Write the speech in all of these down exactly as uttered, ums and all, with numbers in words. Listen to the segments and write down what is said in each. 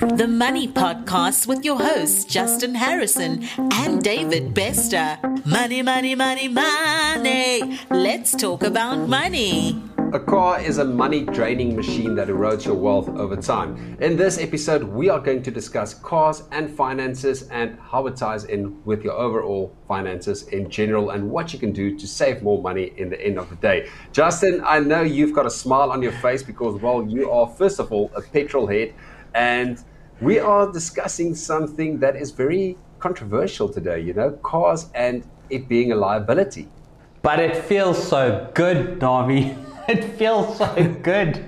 The Money Podcast with your hosts, Justin Harrison and David Bester. Money, money, money, money. Let's talk about money. A car is a money-draining machine that erodes your wealth over time. In this episode, we are going to discuss cars and finances and how it ties in with your overall finances in general and what you can do to save more money in the end of the day. Justin, I know you've got a smile on your face because, well, you are, first of all, a petrol head, and we are discussing something that is very controversial today, you know, cars and it being a liability. But it feels so good, Darby. It feels so good.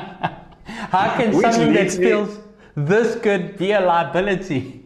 How can Which something that leads me- feels this good be a liability?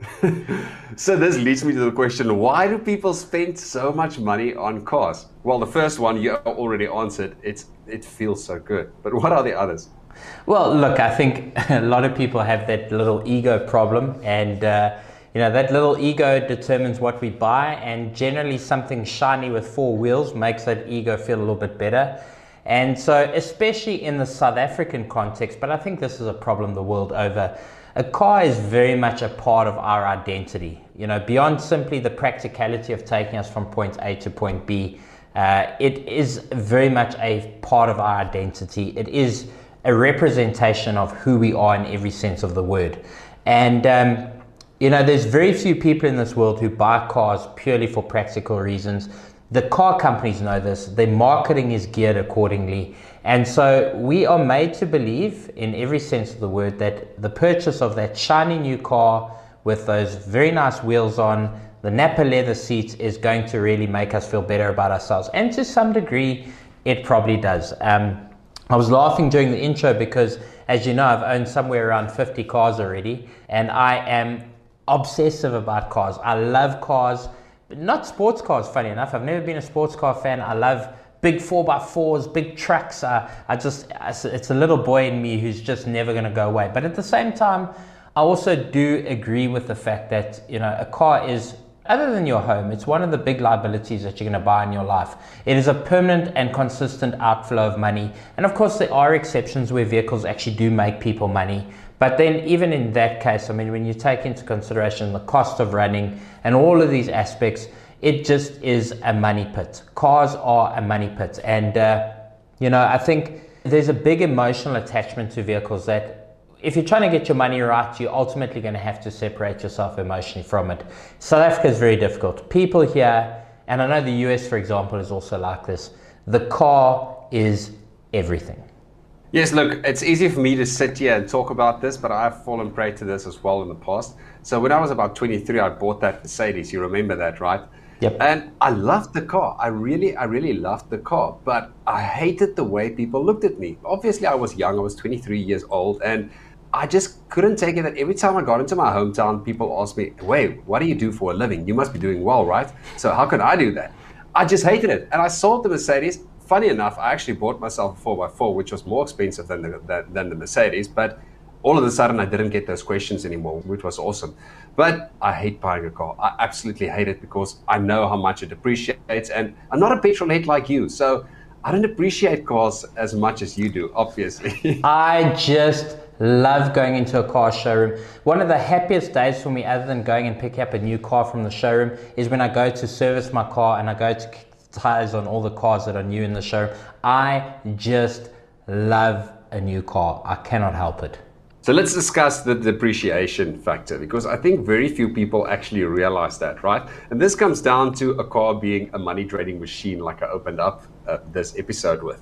So this leads me to the question, why do people spend so much money on cars? Well, the first one you already answered, it's it feels so good. But what are the others? Well, look, I think a lot of people have that little ego problem, and uh, you know, that little ego determines what we buy, and generally something shiny with four wheels makes that ego feel a little bit better. And so, especially in the South African context, but I think this is a problem the world over, a car is very much a part of our identity. You know, beyond simply the practicality of taking us from point A to point B, uh, it is very much a part of our identity. It is a representation of who we are in every sense of the word. And, um, you know, there's very few people in this world who buy cars purely for practical reasons. The car companies know this. Their marketing is geared accordingly. And so we are made to believe, in every sense of the word, that the purchase of that shiny new car with those very nice wheels on, the Napa leather seats, is going to really make us feel better about ourselves. And to some degree, it probably does. Um, I was laughing during the intro because, as you know, I've owned somewhere around fifty cars already, and I am obsessive about cars. I love cars. Not sports cars, funny enough. I've never been a sports car fan. I love big four by fours, big trucks. Uh, I just, it's a little boy in me who's just never going to go away. But at the same time, I also do agree with the fact that, you know, a car is, other than your home, it's one of the big liabilities that you're going to buy in your life. It is a permanent and consistent outflow of money. And of course, there are exceptions where vehicles actually do make people money. But then even in that case, I mean, when you take into consideration the cost of running and all of these aspects, it just is a money pit. Cars are a money pit. And, uh, you know, I think there's a big emotional attachment to vehicles that if you're trying to get your money right, you're ultimately going to have to separate yourself emotionally from it. South Africa is very difficult. People here, and I know the U S, for example, is also like this. The car is everything. Yes, look, it's easy for me to sit here and talk about this, but I've fallen prey to this as well in the past. So when I was about twenty-three, I bought that Mercedes. You remember that, right? Yep. And I loved the car. I really, I really loved the car, but I hated the way people looked at me. Obviously, I was young. I was twenty-three years old, and I just couldn't take it that every time I got into my hometown, people asked me, wait, what do you do for a living? You must be doing well, right? So how could I do that? I just hated it. And I sold the Mercedes. Funny enough, I actually bought myself a four by four, which was more expensive than the, than the Mercedes, but all of a sudden I didn't get those questions anymore, which was awesome. But I hate buying a car. I absolutely hate it because I know how much it depreciates, and I'm not a petrol head like you, so I don't appreciate cars as much as you do, obviously. I just love going into a car showroom. One of the happiest days for me, other than going and picking up a new car from the showroom, is when I go to service my car and I go to tires on all the cars that are new in the showroom. I just love a new car. I cannot help it. So let's discuss the depreciation factor, because I think very few people actually realize that, right? And this comes down to a car being a money draining machine, like I opened up uh, this episode with.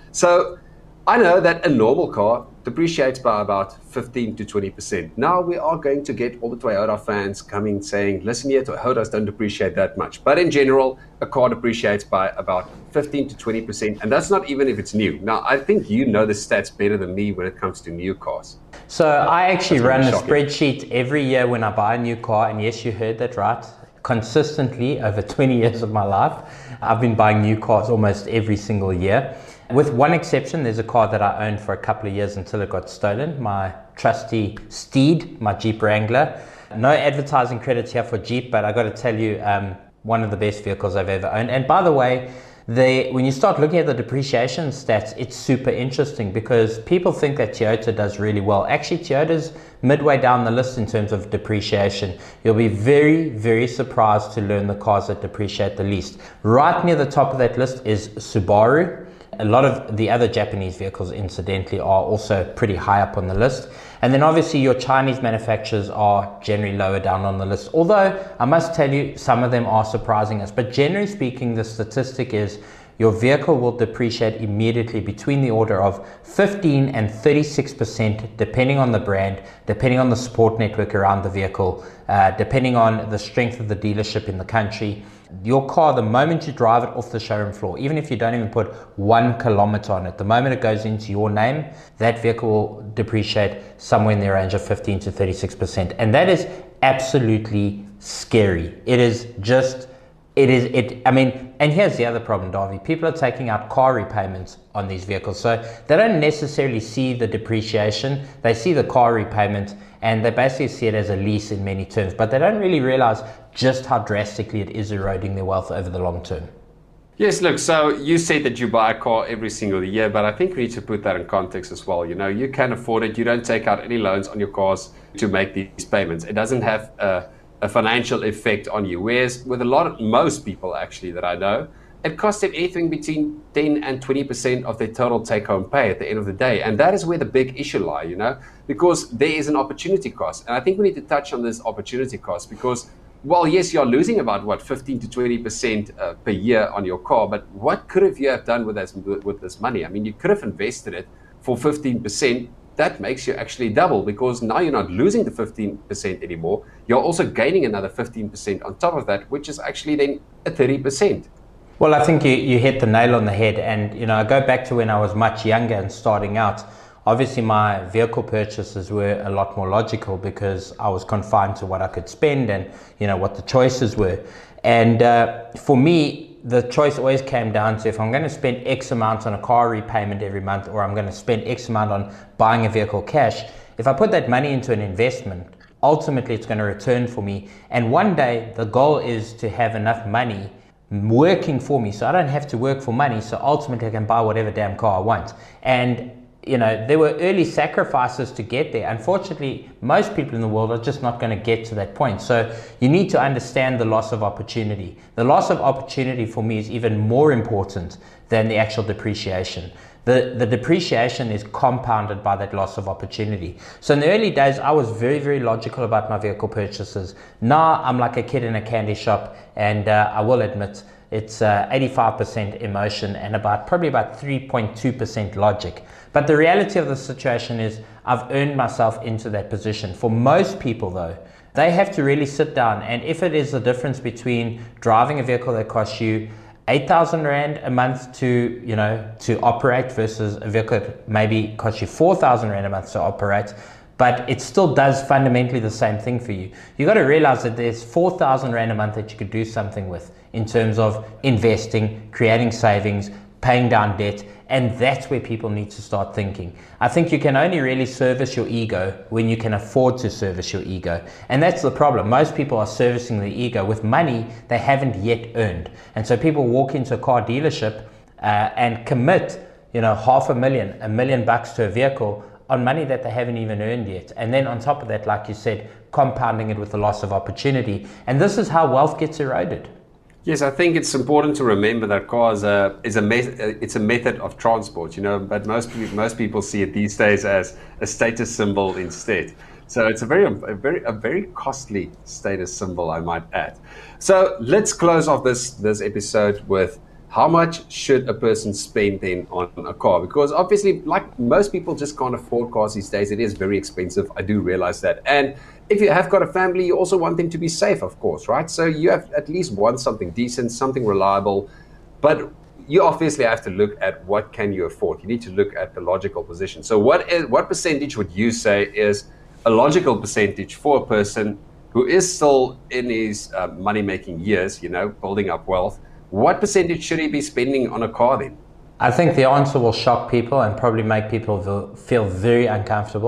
So I know that a normal car depreciates by about fifteen to twenty percent. Now we are going to get all the Toyota fans coming saying, listen here, Toyotas don't depreciate that much. But in general, a car depreciates by about fifteen to twenty percent. And that's not even if it's new. Now, I think you know the stats better than me when it comes to new cars. So I actually That's run a shocking. spreadsheet every year when I buy a new car. And yes, you heard that right. Consistently over twenty years of my life, I've been buying new cars almost every single year. With one exception, there's a car that I owned for a couple of years until it got stolen, my trusty Steed, my Jeep Wrangler. No advertising credits here for Jeep, but I got to tell you, um, one of the best vehicles I've ever owned. And by the way, They, when you start looking at the depreciation stats, it's super interesting because people think that Toyota does really well. Actually, Toyota's midway down the list in terms of depreciation. You'll be very, very surprised to learn the cars that depreciate the least. Right near the top of that list is Subaru. A lot of the other Japanese vehicles, incidentally, are also pretty high up on the list. And then obviously your Chinese manufacturers are generally lower down on the list. Although I must tell you, some of them are surprising us. But generally speaking, the statistic is your vehicle will depreciate immediately between the order of fifteen and thirty-six percent, depending on the brand, depending on the support network around the vehicle, uh, depending on the strength of the dealership in the country. Your car, the moment you drive it off the showroom floor, even if you don't even put one kilometer on it, the moment it goes into your name, that vehicle will depreciate somewhere in the range of fifteen to thirty-six percent. And that is absolutely scary. It is just, it is, it, I mean, and here's the other problem, Davy. People are taking out car repayments on these vehicles. So they don't necessarily see the depreciation. They see the car repayment and they basically see it as a lease in many terms, but they don't really realize just how drastically it is eroding their wealth over the long term. Yes, look, so you said that you buy a car every single year, but I think we need to put that in context as well. You know, you can afford it. You don't take out any loans on your cars to make these payments. It doesn't have a, a financial effect on you. Whereas with a lot of, most people actually that I know, it costs them anything between ten and twenty percent of their total take-home pay at the end of the day. And that is where the big issue lies, you know, because there is an opportunity cost. And I think we need to touch on this opportunity cost because, well, yes, you're losing about, what, fifteen to twenty percent uh, per year on your car, but what could have you have done with this, with this money? I mean, you could have invested it for fifteen percent. That makes you actually double because now you're not losing the fifteen percent anymore. You're also gaining another fifteen percent on top of that, which is actually then a thirty percent. Well, I think you, you hit the nail on the head. And, you know, I go back to when I was much younger and starting out. Obviously, my vehicle purchases were a lot more logical because I was confined to what I could spend and, you know, what the choices were. And uh, for me, the choice always came down to if I'm going to spend X amount on a car repayment every month or I'm going to spend X amount on buying a vehicle cash, if I put that money into an investment, ultimately it's going to return for me. And one day, the goal is to have enough money working for me so I don't have to work for money, so ultimately I can buy whatever damn car I want. And you know, there were early sacrifices to get there. Unfortunately, most people in the world are just not going to get to that point. So you need to understand the loss of opportunity. The loss of opportunity for me is even more important than the actual depreciation. The, the depreciation is compounded by that loss of opportunity. So in the early days, I was very, very logical about my vehicle purchases. Now I'm like a kid in a candy shop, and uh, I will admit it's uh, eighty-five percent emotion and about probably about three point two percent logic. But the reality of the situation is I've earned myself into that position. For most people though, they have to really sit down, and if it is the difference between driving a vehicle that costs you eight thousand rand a month to, you know, to operate versus a vehicle that maybe costs you four thousand rand a month to operate, but it still does fundamentally the same thing for you. You got to realize that there's four thousand rand a month that you could do something with in terms of investing, creating savings, paying down debt, and that's where people need to start thinking. I think you can only really service your ego when you can afford to service your ego. And that's the problem. Most people are servicing the ego with money they haven't yet earned. And so people walk into a car dealership uh, and commit, you know, half a million, a million bucks to a vehicle on money that they haven't even earned yet. And then on top of that, like you said, compounding it with the loss of opportunity. And this is how wealth gets eroded. Yes, I think it's important to remember that cars uh, is a me- it's a method of transport, you know, but most people, most people see it these days as a status symbol instead. So it's a very, a very, a very costly status symbol, I might add. So let's close off this this episode with how much should a person spend then on a car? Because obviously, like most people just can't afford cars these days. It is very expensive. I do realize that. And if you have got a family, you also want them to be safe, of course, right? So you have at least want something decent, something reliable. But you obviously have to look at what can you afford. You need to look at the logical position. So what is, what percentage would you say is a logical percentage for a person who is still in his uh, money-making years, you know, building up wealth? What percentage should he be spending on a car then? I think the answer will shock people and probably make people feel very uncomfortable.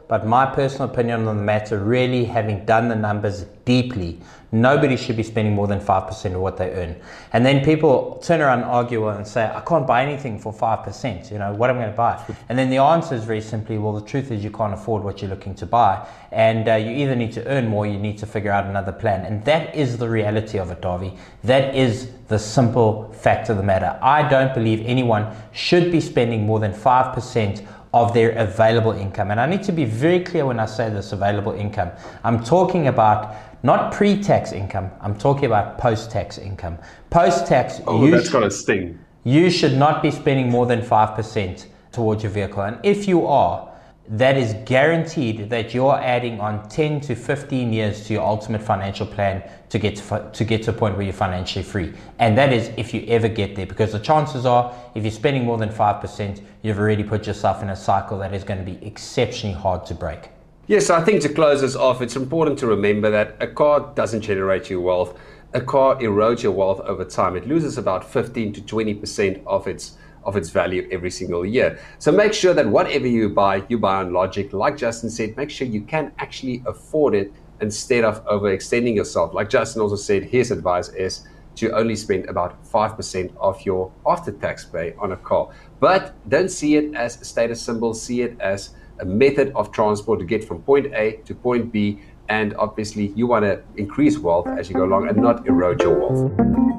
but my personal opinion on the matter, really having done the numbers deeply, nobody should be spending more than five percent of what they earn. And then people turn around and argue and say, I can't buy anything for five percent, you know, what am I going to buy? And then the answer is very simply, well, the truth is you can't afford what you're looking to buy. And uh, you either need to earn more, you need to figure out another plan. And that is the reality of it, Davy. That is the simple fact of the matter. I don't believe anyone should be spending more than five percent of their available income. And I need to be very clear when I say this available income. I'm talking about not pre-tax income, I'm talking about post-tax income. Post-tax, oh, you, that's sh- got a sting. you should not be spending more than five percent towards your vehicle. And if you are, that is guaranteed that you're adding on ten to fifteen years to your ultimate financial plan to get to, to get to a point where you're financially free. And that is if you ever get there, because the chances are, if you're spending more than five percent, you've already put yourself in a cycle that is going to be exceptionally hard to break. Yes, I think to close this off, it's important to remember that a car doesn't generate you wealth. A car erodes your wealth over time. It loses about fifteen to twenty percent of its of its value every single year. So make sure that whatever you buy, you buy on logic. Like Justin said, make sure you can actually afford it instead of overextending yourself. Like Justin also said, his advice is to only spend about five percent of your after-tax pay on a car. But don't see it as a status symbol, see it as a method of transport to get from point A to point B. And obviously you want to increase wealth as you go along and not erode your wealth.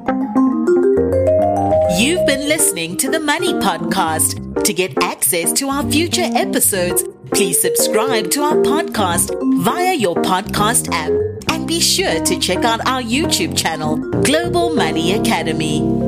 You've been listening to the Money Podcast. To get access to our future episodes, please subscribe to our podcast via your podcast app. And be sure to check out our YouTube channel, Global Money Academy.